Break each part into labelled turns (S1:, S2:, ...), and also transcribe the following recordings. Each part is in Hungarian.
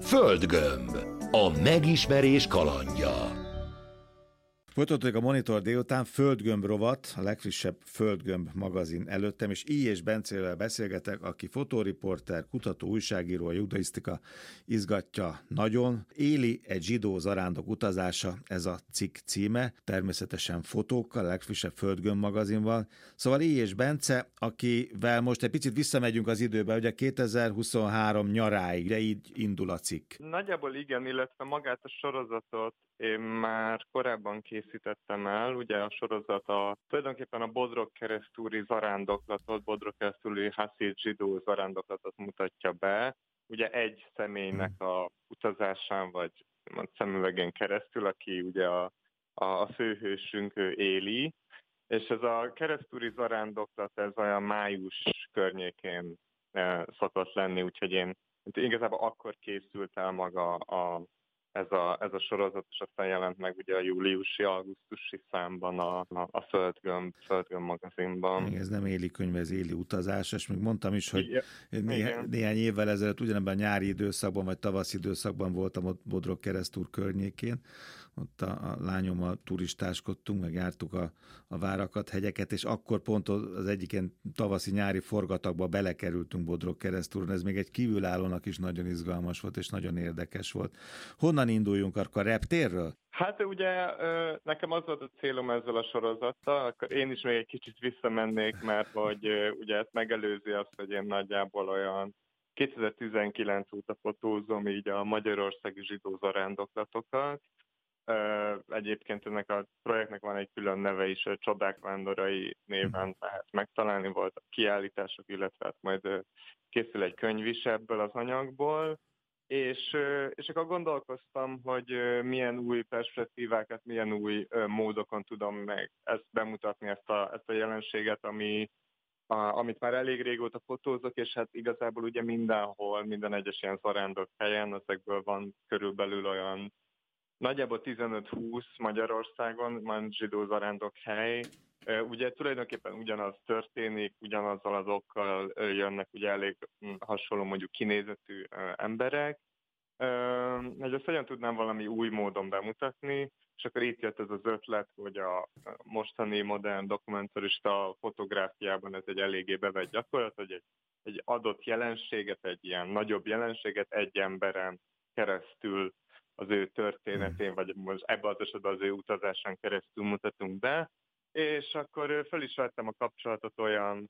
S1: Földgömb. A megismerés kalandja.
S2: Folytatjuk a Monitor délután, Földgömb rovat, a legfrissebb Földgömb magazin előttem, és I. Bencével beszélgetek, aki fotóriporter, kutató, újságíró, a judaisztika izgatja nagyon. Éli egy zsidó zarándok utazása, ez a cikk címe, természetesen fotókkal, a legfrissebb Földgömb magazinban. Szóval I. Bence, akivel most egy picit visszamegyünk az időbe, ugye 2023 nyaráig, de így indul a cikk.
S3: Nagyjából igen, illetve magát a sorozatot én már korábban készítettem el, ugye a sorozat tulajdonképpen a Bodrog-Keresztúri zarándoklatot, Bodrog-Keresztúri haszid zsidó zarándoklatot mutatja be, ugye egy személynek a utazásán vagy szemüvegén keresztül, aki ugye a főhősünk, ő Éli, és ez a keresztúri zarándoklat, ez olyan május környékén szokott lenni, úgyhogy én igazából akkor készült el maga ez a sorozat, és aztán jelent meg ugye a júliusi-augusztusi számban a Földgömb magazinban.
S2: Ez nem Éli könyv, ez Éli utazás, és még mondtam is, hogy néhány évvel ezelőtt ugyanebben a nyári időszakban, vagy tavaszi időszakban voltam ott Bodrog-Keresztúr környékén, ott a lányommal turistáskodtunk, meg jártuk a várakat, hegyeket, és akkor pont az egyik ilyen tavaszi-nyári forgatagba belekerültünk Bodrog-Keresztúron, ez még egy kívülállónak is nagyon izgalmas volt, és nagyon érdekes volt. Honnan induljunk, akkor reptérről?
S3: Hát ugye nekem az volt a célom ezzel a sorozattal, akkor én is még egy kicsit visszamennék, mert hogy ugye ezt megelőzi azt, hogy én nagyjából olyan 2019 óta fotózom így a magyarországi zsidó zarándoklatokat. Egyébként ennek a projektnek van egy külön neve is, a Csodák Vándorai néven lehet megtalálni, voltak kiállítások, illetve hát majd készül egy könyv is ebből az anyagból. És akkor gondolkoztam, hogy milyen új perspektívákat, milyen új módokon tudom meg ezt bemutatni, ezt a jelenséget, amit már elég régóta fotózok, és hát igazából ugye mindenhol, minden egyes ilyen zarándok helyen, ezekből van körülbelül olyan nagyjából 15-20 Magyarországon van zsidó zarándok hely. Ugye tulajdonképpen ugyanaz történik, ugyanazzal az okkal jönnek ugye elég hasonló mondjuk kinézetű emberek. Hogy ezt hogyan tudnám valami új módon bemutatni, és akkor itt jött ez az ötlet, hogy a mostani modern dokumentarista fotográfiában ez egy eléggé bevett gyakorlat, hogy egy adott jelenséget, egy ilyen nagyobb jelenséget egy emberen keresztül az ő történetén, vagy most ebben az esetben az ő utazásán keresztül mutatunk be, és akkor fel is vettem a kapcsolatot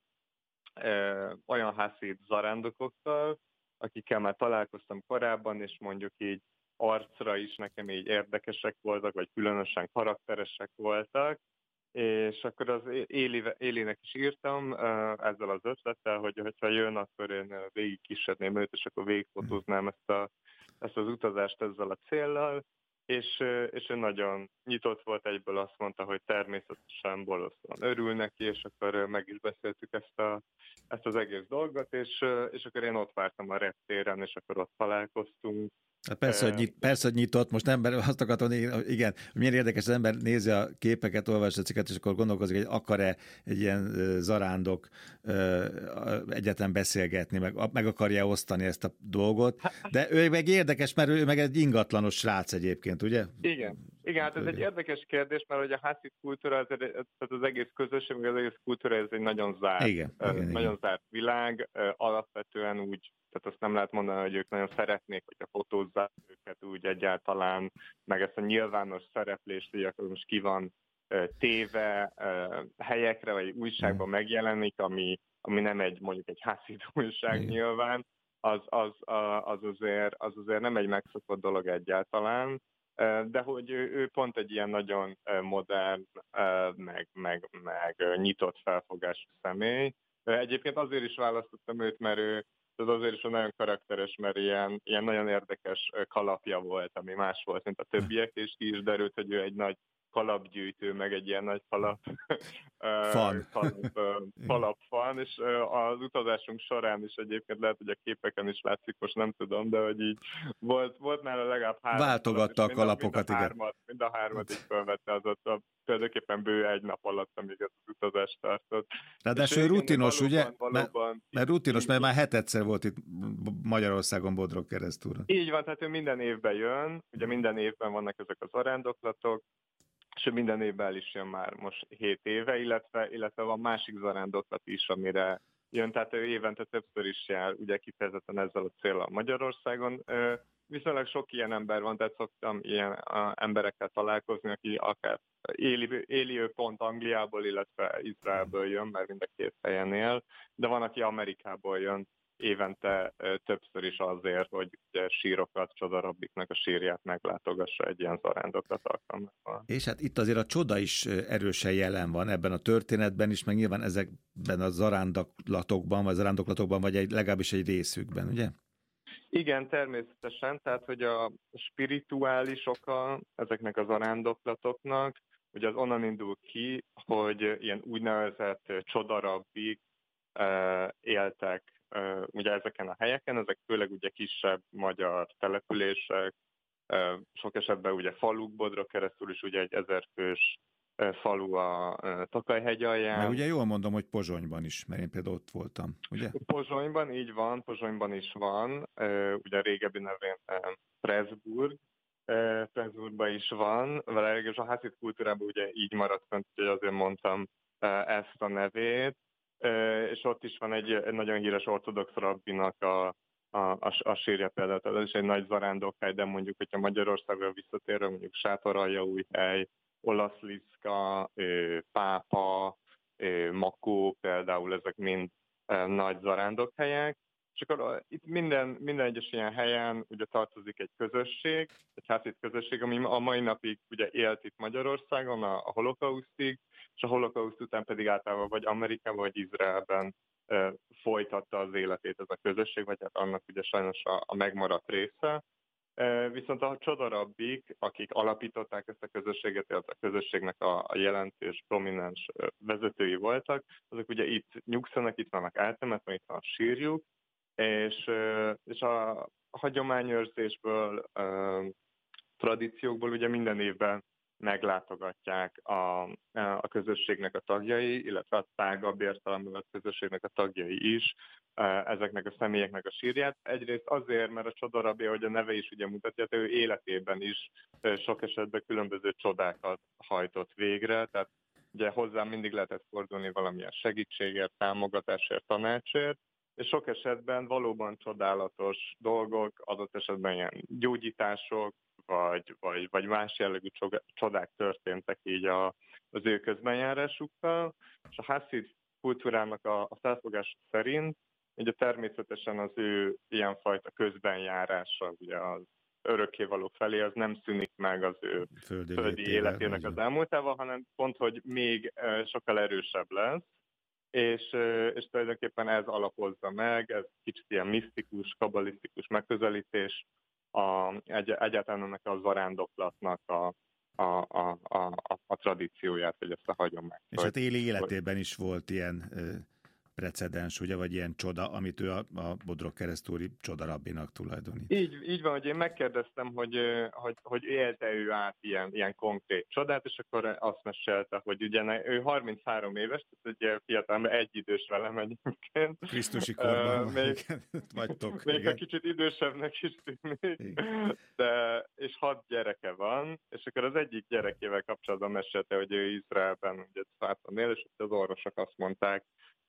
S3: olyan haszid zarándokokkal, akikkel már találkoztam korábban, és mondjuk így arcra is nekem így érdekesek voltak, vagy különösen karakteresek voltak, és akkor az Élinek is írtam ezzel az ötlettel, hogy ha jön, akkor én végig kísérném őt, és akkor végigfotóznám ezt az utazást ezzel a céllal, és ő nagyon nyitott volt, egyből azt mondta, hogy természetesen borzasztóan örül neki, és akkor meg is beszéltük ezt az egész dolgot, és akkor én ott vártam a reptéren, és akkor ott találkoztunk.
S2: Persze, hogy nyitott, most ember azt akartam, igen, milyen érdekes, az ember nézi a képeket, olvassa a cikket, és akkor gondolkozik, hogy akar-e egy ilyen zarándok egyetem beszélgetni, meg akarja osztani ezt a dolgot, de ő meg érdekes, mert ő meg egy ingatlanos srác egyébként, ugye?
S3: Igen, hát ez egy érdekes kérdés, mert hogy a haszid kultúra, tehát az egész közösség, az egész kultúra, ez egy nagyon zárt, zárt világ, alapvetően úgy, tehát azt nem lehet mondani, hogy ők nagyon szeretnék, hogyha fotózzák őket úgy egyáltalán, meg ezt a nyilvános szereplést, hogy akkor most ki van téve helyekre, vagy újságban megjelenik, ami nem mondjuk egy haszid újság nyilván, az azért nem egy megszokott dolog egyáltalán, de hogy ő pont egy ilyen nagyon modern, meg nyitott felfogású személy. Egyébként azért is választottam őt, mert ő azért is nagyon karakteres, mert ilyen nagyon érdekes kalapja volt, ami más volt, mint a többiek, és ki is derült, hogy ő egy nagy kalapgyűjtő, meg egy ilyen nagy kalapfan, és az utazásunk során is egyébként lehet, hogy a képeken is látszik, most nem tudom, de hogy így volt nála legalább 3
S2: váltogatta a kalapokat, igen.
S3: Mind a hármat így fölvette, az ott tulajdonképpen bő 1 nap alatt, amíg ez az utazás tartott.
S2: Ráadásul rutinos, ugye?
S3: Valóban,
S2: mert rutinos, mert már 7-szer volt itt Magyarországon Bodrog Keresztúron.
S3: Így van, tehát ő minden évben jön, ugye minden évben vannak ezek az zarándoklatok, és ő minden évben is jön már most 7 éve, illetve van másik zarándoklat is, amire jön, tehát ő évente többször is jár, ugye kifejezetten ezzel a céllal Magyarországon. Viszonylag sok ilyen ember van, tehát szoktam ilyen emberekkel találkozni, aki akár éli ő pont Angliából, illetve Izraelből jön, mert mind a 2 helyen él, de van, aki Amerikából jön évente többször is azért, hogy ugye sírokat, Csodarabbiknak a sírját meglátogassa egy ilyen zarándoklat alkalmával.
S2: És hát itt azért a csoda is erősen jelen van ebben a történetben is, meg nyilván ezekben a zarándoklatokban, vagy legalábbis egy részükben, ugye?
S3: Igen, természetesen, tehát hogy a spirituális oka ezeknek a zarándoklatoknak, ugye az onnan indul ki, hogy ilyen úgynevezett csodarabbik éltek ugye ezeken a helyeken, ezek főleg ugye kisebb magyar települések, sok esetben ugye faluk, Bodrog Keresztúr is ugye egy 1000 fős falu a Tokaj-hegy alján.
S2: Meg ugye jól mondom, hogy Pozsonyban is, mert én például ott voltam, ugye?
S3: Pozsonyban, így van, Pozsonyban is van, ugye régebbi nevén Pressburg, Pressburgban is van, vele és a hászid kultúrában ugye így maradt fent, hogy azért mondtam ezt a nevét, és ott is van egy nagyon híres ortodox rabbinak a sírja például, tehát ez is egy nagy zarándokhely, de mondjuk, hogyha Magyarországra visszatérve, mondjuk Sátoraljaújhely, Olaszliszka, Pápa, Makó például, ezek mind nagy zarándokhelyek, és akkor itt minden egyes ilyen helyen ugye tartozik egy közösség, egy hászid közösség, ami a mai napig ugye élt itt Magyarországon a holokausztig, és a holokauszt után pedig általában vagy Amerikában, vagy Izraelben folytatta az életét ez a közösség, vagy hát annak ugye sajnos a megmaradt része. Viszont a csodarabbik, akik alapították ezt a közösséget, illetve a közösségnek a jelentős, prominens vezetői voltak, azok ugye itt nyugszanak, itt vannak eltemetve, itt van a sírjuk, és a hagyományőrzésből, tradíciókból ugye minden évben meglátogatják a közösségnek a tagjai, illetve a tágabb értelemben a közösségnek a tagjai is ezeknek a személyeknek a sírját. Egyrészt azért, mert a csodarabbi, ahogy a neve is ugye mutatja, ő életében is sok esetben különböző csodákat hajtott végre, tehát ugye hozzám mindig lehetett fordulni valamilyen segítségért, támogatásért, tanácsért, és sok esetben valóban csodálatos dolgok, adott esetben ilyen gyógyítások, vagy más jellegű csodák történtek így az ő közbenjárásukkal, és a hászid kultúrának a felfogás szerint ugye természetesen az ő ilyenfajta közbenjárása, ugye az örökkévaló felé, az nem szűnik meg az ő földi életének az elmúltával, hanem pont, hogy még sokkal erősebb lesz, és tulajdonképpen ez alapozza meg, ez kicsit ilyen misztikus, kabalisztikus megközelítés, egyáltalán ennek a zarándoklatnak a tradícióját, vagy ezt a hagyományt.
S2: És hát éli életében is volt ilyen precedens, ugye, vagy ilyen csoda, amit ő a Bodrog Keresztúri csodarabbinak tulajdonít.
S3: Így van, hogy én megkérdeztem, hogy élte ő át ilyen konkrét csodát, és akkor azt mesélte, hogy ugye ő 33 éves, tehát ugye fiatal, egy idős velem egyébként.
S2: Krisztusi korban vagytok.
S3: Még a kicsit idősebbnek is tűnik, és 6 gyereke van, és akkor az egyik gyerekével kapcsolatban mesélte, hogy ő Izraelben ugye Szfáton él, és az orvosok azt mondták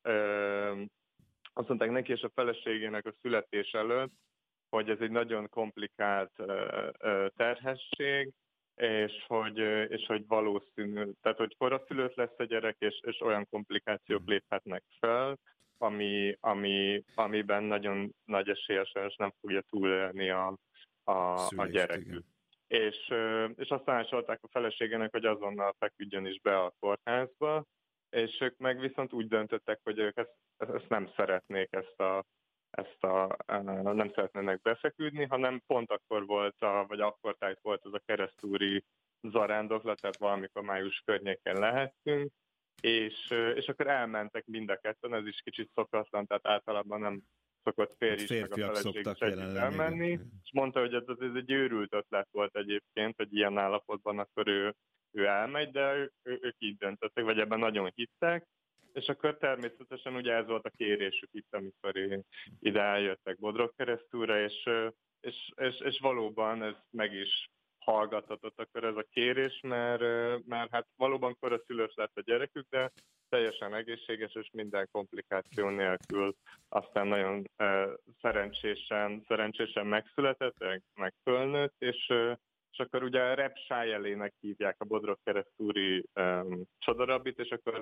S3: neki és a feleségének a születés előtt, hogy ez egy nagyon komplikált terhesség, és hogy valószínű, tehát hogy koraszülött lesz a gyerek, és olyan komplikációk léphetnek fel, amiben nagyon nagy esélyesen nem fogja túlélni a gyerekük. És azt tanácsolták a feleségének, hogy azonnal feküdjön is be a kórházba, és ők meg viszont úgy döntöttek, hogy ők ezt nem szeretnék, nem szeretnének befeküdni, hanem pont akkor volt, vagy akkor tájt volt az a keresztúri zarándoklat, tehát valamikor május környéken lehettünk, és akkor elmentek mind a ketten, ez is kicsit szokatlan, tehát általában nem szokott férj is, meg a feleség is együtt elmenni, és mondta, hogy ez egy őrült ötlet volt egyébként, hogy ilyen állapotban akkor ő elmegy, de ők így döntöttek, vagy ebben nagyon hittek, és akkor természetesen ugye ez volt a kérésük itt, amikor ide eljöttek Bodrogkeresztúra, és valóban ez meg is hallgatatott akkor ez a kérés, mert hát valóban koraszülött lett a gyerekük, de teljesen egészséges és minden komplikáció nélkül aztán nagyon szerencsésen megszületett, meg fölnőtt, és akkor ugye Rep Sájelének hívják a Bodrogkeresztúri csodarabit, és akkor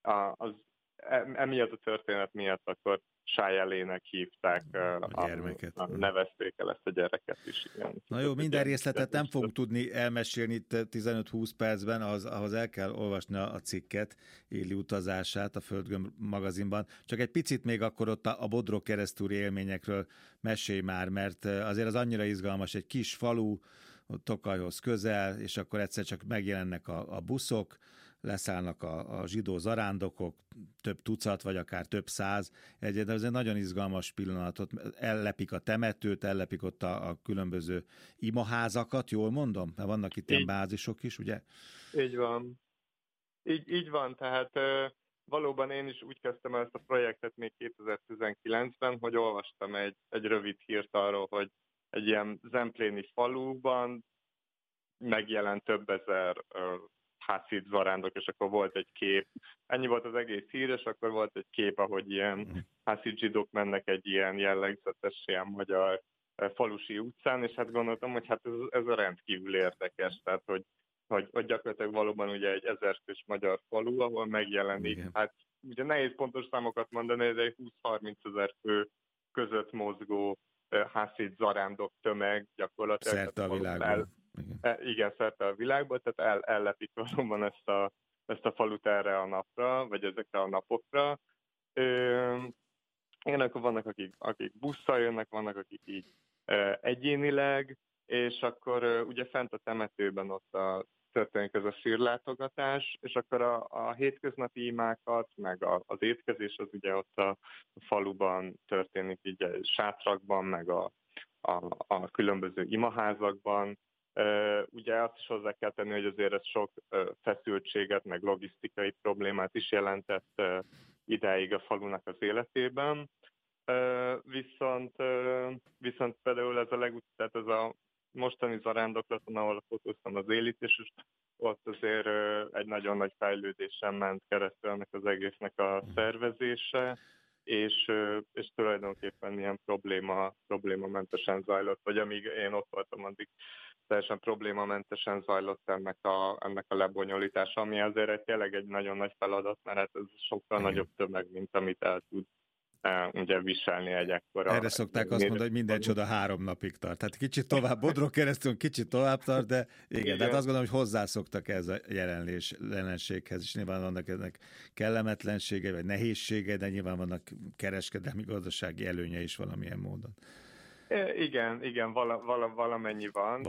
S3: emiatt a történet miatt akkor Sájelének hívták,
S2: a gyermeket.
S3: Nevezték el ezt a gyereket is. Igen.
S2: Na jó, minden részletet nem fogunk tudni elmesélni itt 15-20 percben, ahhoz el kell olvasni a cikket, Éli utazását a Földgömb magazinban. Csak egy picit még akkor ott a Bodrogkeresztúri élményekről mesélj már, mert azért az annyira izgalmas, egy kis falu, Tokajhoz közel, és akkor egyszer csak megjelennek a buszok, leszállnak a zsidó zarándokok, több tucat, vagy akár több száz. De ez egy nagyon izgalmas pillanatot. Ellepik a temetőt, ellepik ott a különböző imaházakat, jól mondom? Mert vannak itt ilyen bázisok is, ugye?
S3: Így van. Így van, tehát valóban én is úgy kezdtem el ezt a projektet még 2019-ben, hogy olvastam egy rövid hírt arról, hogy egy ilyen zempléni faluban megjelent több ezer haszid zarándok, és akkor volt egy kép. Ennyi volt az egész hír, és akkor volt egy kép, ahogy ilyen haszid zsidók mennek egy ilyen jellegzetes, ilyen magyar falusi utcán, és hát gondoltam, hogy hát ez a rendkívül érdekes, tehát hogy gyakorlatilag valóban ugye egy 1000 fős magyar falu, ahol megjelenik, hát ugye nehéz pontos számokat mondani, de egy 20-30 ezer fő között mozgó haszid zarándok tömeg gyakorlatilag.
S2: Szerte a világban.
S3: Igen, szerte a világban, tehát ellepik valóban ezt a falut erre a napra, vagy ezekre a napokra. Igen, akkor vannak, akik busszal jönnek, vannak, akik így egyénileg, és akkor ugye fent a temetőben ott történik ez a sírlátogatás, és akkor a hétköznapi imákat, meg az étkezés az ugye ott a faluban történik, így sátrakban, meg a különböző imaházakban. Ugye azt is hozzá kell tenni, hogy azért ez sok feszültséget, meg logisztikai problémát is jelentett idáig a falunak az életében. Viszont például tehát ez a mostani zarándoklaton, ahol fotóztam az Élit, és ott azért egy nagyon nagy fejlődésen ment keresztül ennek az egésznek a szervezése, és tulajdonképpen ilyen problémamentesen zajlott, vagy amíg én ott voltam, addig teljesen problémamentesen zajlott ennek a lebonyolítása, ami azért tényleg egy nagyon nagy feladat, mert hát ez sokkal nagyobb tömeg, mint amit el tud ugye viselni egy ekkora.
S2: Erre szokták azt mondani, hogy minden csoda 3 napig tart. Tehát kicsit tovább, Bodrogkeresztún kicsit tovább tart, de igen. Tehát azt gondolom, hogy hozzászoktak ez a jelenséghez, és nyilván vannak ennek kellemetlensége, vagy nehézsége, de nyilván vannak kereskedelmi, gazdasági előnye is valamilyen módon.
S3: Igen, valamennyi van.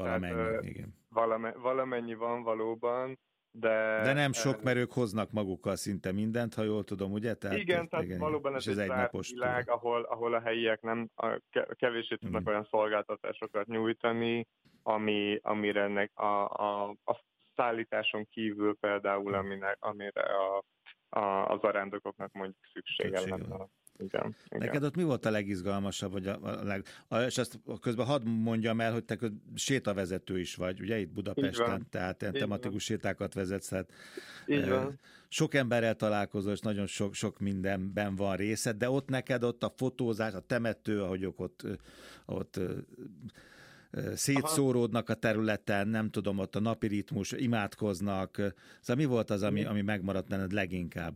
S3: Valamennyi van valóban. De
S2: nem sok, mert ők hoznak magukkal szinte mindent, ha jól tudom, ugye? Tehát,
S3: igen, tehát valóban ez egy zárt világ, ahol a helyiek kevéssé tudnak olyan szolgáltatásokat nyújtani, amire ennek a szállításon kívül például, amire a zarándokoknak mondjuk szüksége lenne. Igen.
S2: Neked ott mi volt a legizgalmasabb, vagy és ezt közben hadd mondjam el, hogy te sétavezető is vagy, ugye itt Budapesten, tehát tematikus sétákat vezetsz, tehát sok emberrel találkozol, és nagyon sok mindenben van részed, de ott neked ott a fotózás, a temető, ahogy ott szétszóródnak a területen, nem tudom, ott a napi ritmus, imádkoznak, szóval mi volt az, ami megmaradt benned leginkább?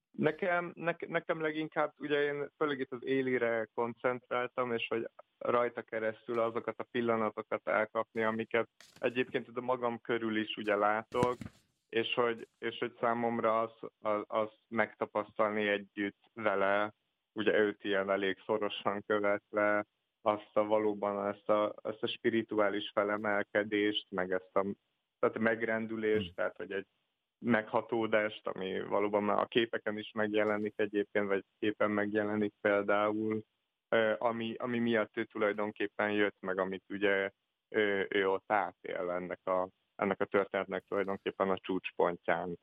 S3: Nekem leginkább, ugye én főleg itt az Élire koncentráltam, és hogy rajta keresztül azokat a pillanatokat elkapni, amiket egyébként a magam körül is ugye látok, és hogy számomra az megtapasztalni együtt vele, ugye őt ilyen elég szorosan követve, valóban ezt a spirituális felemelkedést, meg ezt a tehát megrendülést, tehát hogy egy meghatódást, ami valóban már a képeken is megjelenik egyébként, vagy képen megjelenik például, ami miatt ő tulajdonképpen jött meg, amit ugye ő ott átél ennek a történetnek tulajdonképpen a csúcspontján,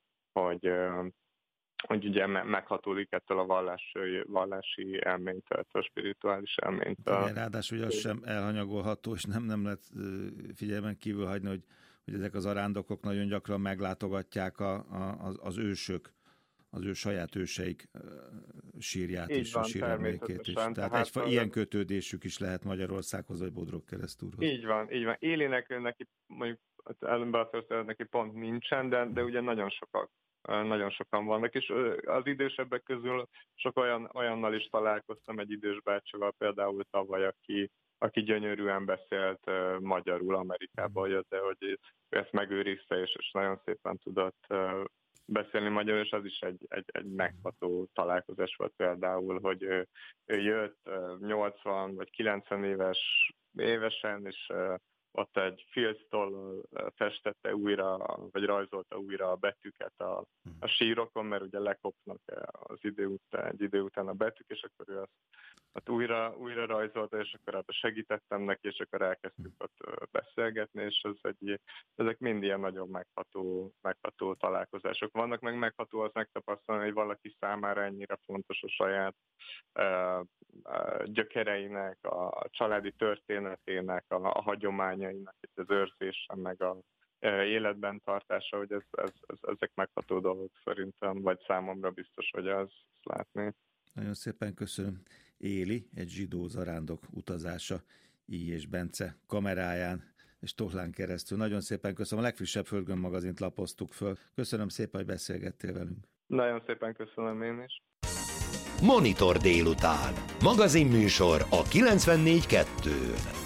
S3: hogy ugye meghatódik ettől a vallási élménytől, a spirituális élménytől.
S2: Igen, ráadásul az sem elhanyagolható, és nem lehet figyelmen kívül hagyni, hogy ezek az arándokok nagyon gyakran meglátogatják az ősök, az ő saját őseik sírját
S3: így
S2: is,
S3: van,
S2: a síremlékét is. Tehát ilyen kötődésük is lehet Magyarországhoz, vagy Bodrog Keresztúrhoz.
S3: Így van. Élinek neki, mondjuk neki pont nincsen, de ugye nagyon sokan vannak, és az idősebbek közül sok olyannal is találkoztam, egy idős bácsival például tavaly, aki gyönyörűen beszélt magyarul, Amerikába jött, de hogy ezt megőrizte, és nagyon szépen tudott beszélni magyarul, és az is egy megható találkozás volt például, hogy ő jött 80 vagy 90 évesen, és ott egy filctoll festette újra, vagy rajzolta újra a betűket a sírokon, mert ugye lekopnak egy idő után a betűk, és akkor ő azt újra rajzolta, és akkor segítettem neki, és akkor elkezdtük ott beszélgetni, és ezek mind ilyen nagyon megható találkozások vannak, meg megható az megtapasztalni, hogy valaki számára ennyire fontos a saját gyökereinek, a családi történetének, a hagyományainak az őrzése, meg a életben tartása, hogy ezek megható dolgok szerintem, vagy számomra biztos, hogy az látni.
S2: Nagyon szépen köszönöm. Éli, egy zsidó zarándok utazása I. és Bence kameráján és tollán keresztül. Nagyon szépen köszönöm. A legfrissebb Földgömb magazint lapoztuk föl. Köszönöm szépen, hogy beszélgettél velünk.
S3: Nagyon szépen köszönöm én is.
S1: Monitor délután. Magazinműsor a 94.2-n.